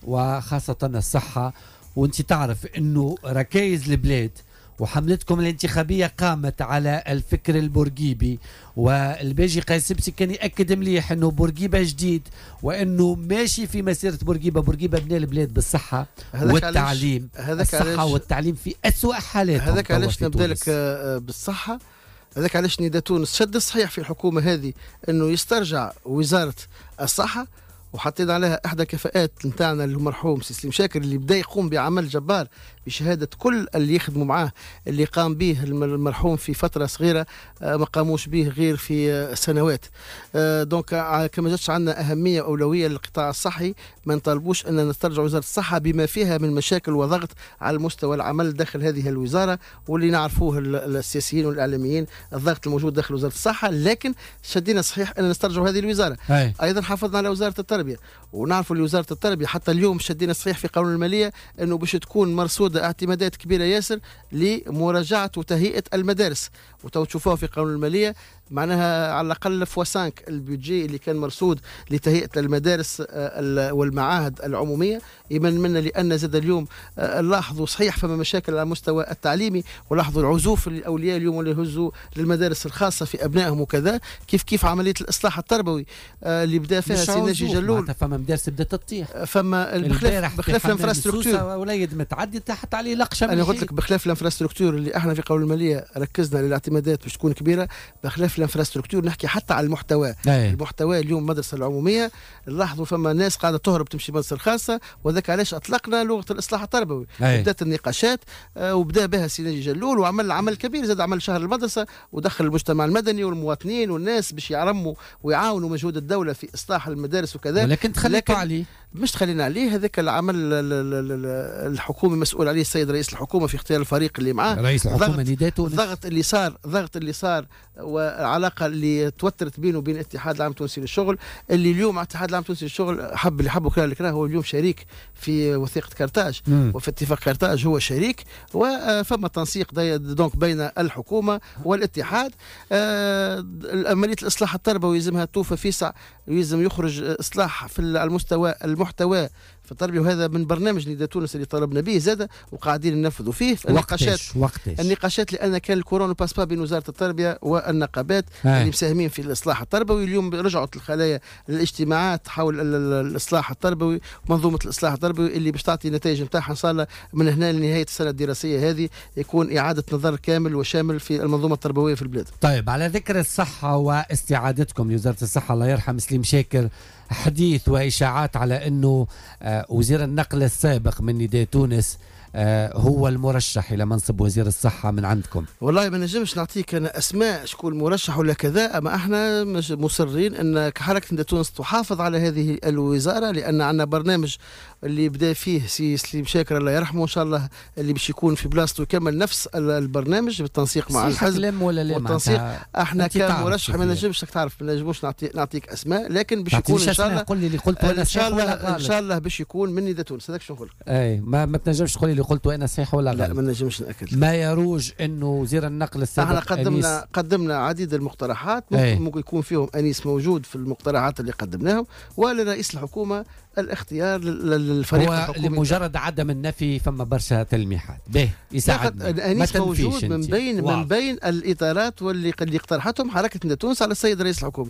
وخاصة الصحة. وانت تعرف انه ركائز البلاد وحملتكم الانتخابية قامت على الفكر البورقيبي، والباجي قاسبسي كان يأكد مليح انه بورقيبة جديد وانه ماشي في مسيرة بورقيبة. بورقيبة بنى البلاد بالصحة والتعليم، الصحة والتعليم في أسوأ حالات. هذاك علاش نبدا لك بالصحة. هذاك علاش نداء تونس شد الصحيح في الحكومة هذه انه يسترجع وزارة الصحة، وحطينا عليها احدى كفاءات نتاعنا المرحوم سليم شاكر اللي بدا يقوم بعمل جبار بشهاده كل اللي يخدموا معاه، اللي قام به المرحوم في فتره صغيره ما قاموش به غير في سنوات. دونك كما جاتش عندنا اهميه واولويه للقطاع الصحي، ما نطالبوش ان نسترجع وزاره الصحه بما فيها من مشاكل وضغط على مستوى العمل داخل هذه الوزاره، واللي نعرفوه السياسيين والاعلاميين الضغط الموجود داخل وزاره الصحه. لكن شدينا صحيح ان نسترجع هذه الوزاره. ايضا حافظنا على وزاره التربيه، ونعرفوا لوزاره التربيه حتى اليوم شدينا صحيح في قانون الماليه انه باش تكون مرصوده اعتمادات كبيره ياسر لمراجعه وتهيئه المدارس. وتو تشوفوها في قانون الماليه معناها على الاقل فوا 5 البيدجي اللي كان مرصود لتهيئه المدارس والمعاهد العموميه يمن لان زاد اليوم لاحظوا صحيح فما مشاكل على المستوى التعليمي، ولاحظوا العزوف الاولياء اليوم اللي يهزوا للمدارس الخاصه في ابنائهم وكذا. كيف عمليه الاصلاح التربوي اللي بدا فيها سي ناجي جلول، فما مدارس بدات تطيح، فما بخلاف الانفراستركتور وليد متعدي تحت عليه لقشه. انا قلت لك بخلاف الانفراستركتور اللي احنا في قانون الماليه ركزنا للاعتمادات باش تكون كبيره، بخلاف الانفراستركتور نحكي حتى على المحتوى. المحتوى اليوم المدرسه العموميه نلاحظوا فما ناس قاعده تهرب تمشي مدرسه الخاصه، وذاك علاش اطلقنا لغه الاصلاح التربوي. بدات النقاشات وبدا بها سي ناجي جلول وعمل عمل كبير، زاد عمل شهر المدرسه ودخل المجتمع المدني والمواطنين والناس باش يعرموا ويعاونوا مجهود الدوله في اصلاح المدارس وكذا. ولكن تخليتوا عليه، مش تخلينا عليه. هذاك العمل الحكومي مسؤول عليه السيد رئيس الحكومه في اختيار الفريق اللي معاه. رئيس الحكومه الضغط اللي صار والعلاقه اللي توترت بينه وبين الاتحاد العام التونسي للشغل، اللي اليوم الاتحاد العام التونسي للشغل اللي حبوا كلا الكراه هو اليوم شريك في وثيقه كارتاج وفي اتفاق كارتاج هو شريك، وفما تنسيق دونك بين الحكومه والاتحاد. عمليه الاصلاح التربوي يلزمها توفى فيسع، يلزم يخرج اصلاح في المحتوى في التربيه، وهذا من برنامج نداء تونس اللي طلبنا به زاده وقاعدين ننفذوا فيه النقاشات لان كان الكورونا باس با بين وزاره التربيه والنقابات اللي مساهمين في الاصلاح التربوي. اليوم رجعت الخلايا للاجتماعات حول الاصلاح التربوي ومنظومه الاصلاح التربوي اللي باش تعطي نتائج نتاعها ان شاء الله من هنا لنهايه السنه الدراسيه هذه يكون اعاده نظر كامل وشامل في المنظومه التربويه في البلاد. طيب، على ذكر الصحه واستعادتكم لوزاره الصحه الله يرحم سليم شاكر، حديث وإشاعات على أنه وزير النقل السابق من نداء تونس هو المرشح إلى منصب وزير الصحة من عندكم. والله ما نجمش نعطيك أنا أسماء شكون مرشح ولا كذا، أما احنا مصرين أن كحركة نداء تونس تحافظ على هذه الوزارة، لأن عندنا برنامج اللي بدا فيه سي سليم شاكر الله يرحمه إن شاء الله اللي باش يكون في بلاصته يكمل نفس البرنامج بالتنسيق مع الحزب والتنسيق. احنا كمرشح ما نجمش تعرف، ما نجموش نعطيك أسماء، لكن باش يكون إن شاء الله قل لي اللي قلته أنا إن شاء الله باش يكون من نداء تونس. هذاك شو نقول لك. أي ما تنجمش تقول لي قلت وانا صحيح ولا غلط؟ لا ما نجمش ناكد. ما يروج انه وزير النقل السابق احنا قدمنا عديد المقترحات، ممكن يكون فيهم انيس موجود في المقترحات اللي قدمناهم، ولرئيس الحكومه الاختيار للفريق الحكومي. لمجرد عدم النفي فما برشا تلميحات به يساعدنا. انيس موجود من بين الاطارات واللي اقترحتهم حركه نداء تونس على السيد رئيس الحكومه.